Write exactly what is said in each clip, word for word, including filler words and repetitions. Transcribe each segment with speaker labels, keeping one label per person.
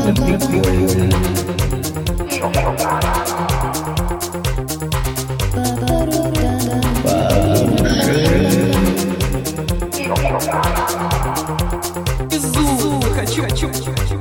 Speaker 1: это прикольно.
Speaker 2: Безумно хочу, хочу, хочу.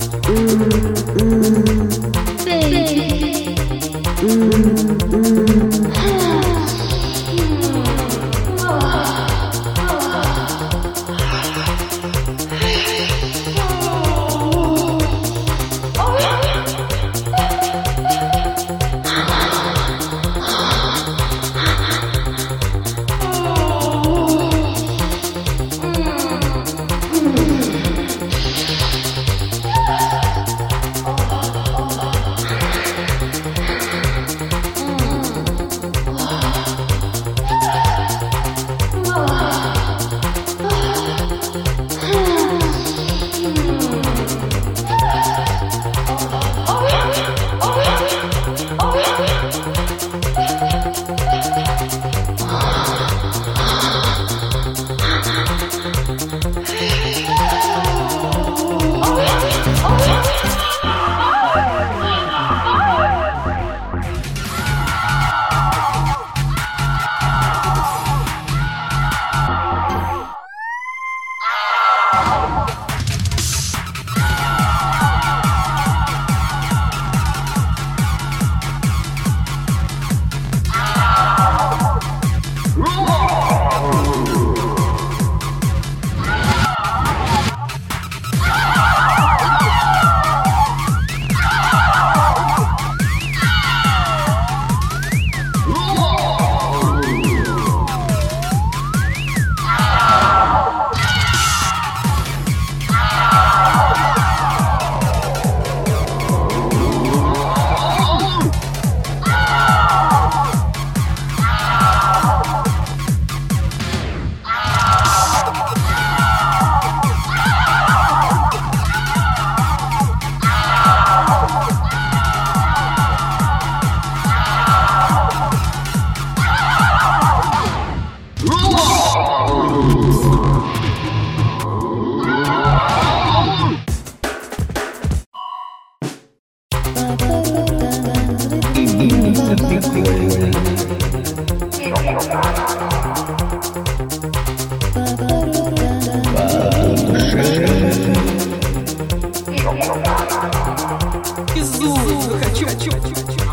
Speaker 1: Это прикольно.
Speaker 2: Безумно хочу, хочу, хочу.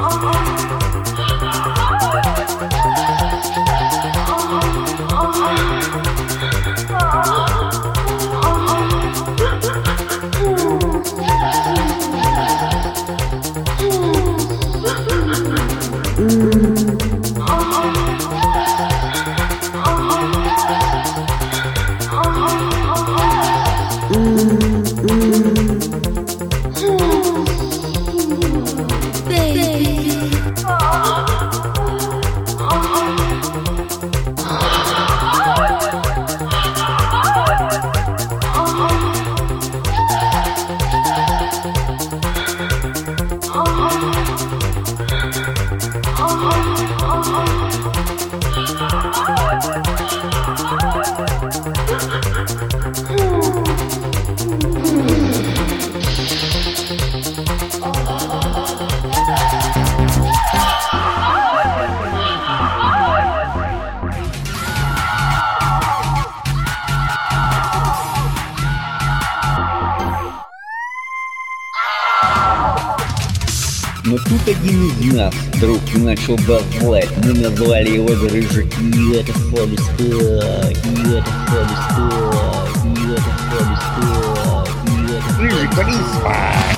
Speaker 1: Но тут один из нас вдруг начал базлать. Мы назвали его Грыжик, и это Фалистак, и это Фалистак, и это Фалистак, и это Грыжик, вали спать!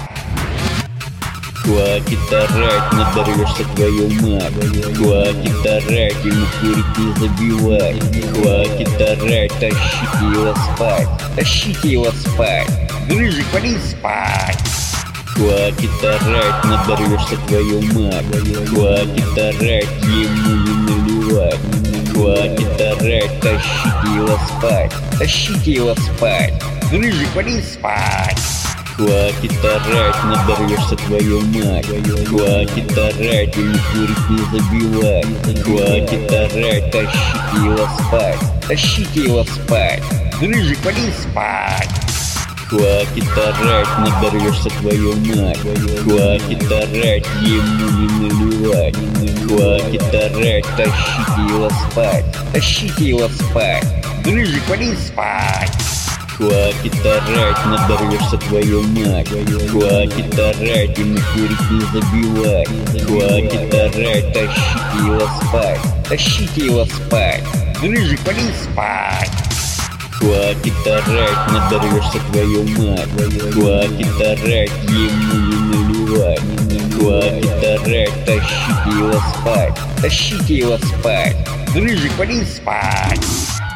Speaker 1: Хватит орать, надорвешься твою мать. Хватит орать, ему курить не забивать. Хватит орать, тащите его спать. Тащите его спать. Грыжик, вали спать! Хватит орать, надорвешься твою мать. Хватит орать, ему не наливать. Хватит орать, тащите его спать. Тащите его спать. Грыжик, вали спать! Хватит орать, надорвешься твою мать. Хватит орать, ему курить не забивать. Хватит орать, тащите его спать. Тащите его спать. Грыжик, вали спать! Хватит орать, надорвешься твою мать. Хватит орать, ему не наливать. Хватит орать, тащите его спать. Тащите его спать. Грыжик, вали спать. Хватит орать, надорвешься твою мать. Хватит орать, ему курить не забивать. Хватит орать, тащите его спать. Тащите его спать. Грыжик, вали спать. Хватит орать, надорвешься твою мать. Хватит орать, ему не наливать. Хватит орать, тащите его спать. Тащите его спать. Грыжик, вали спать.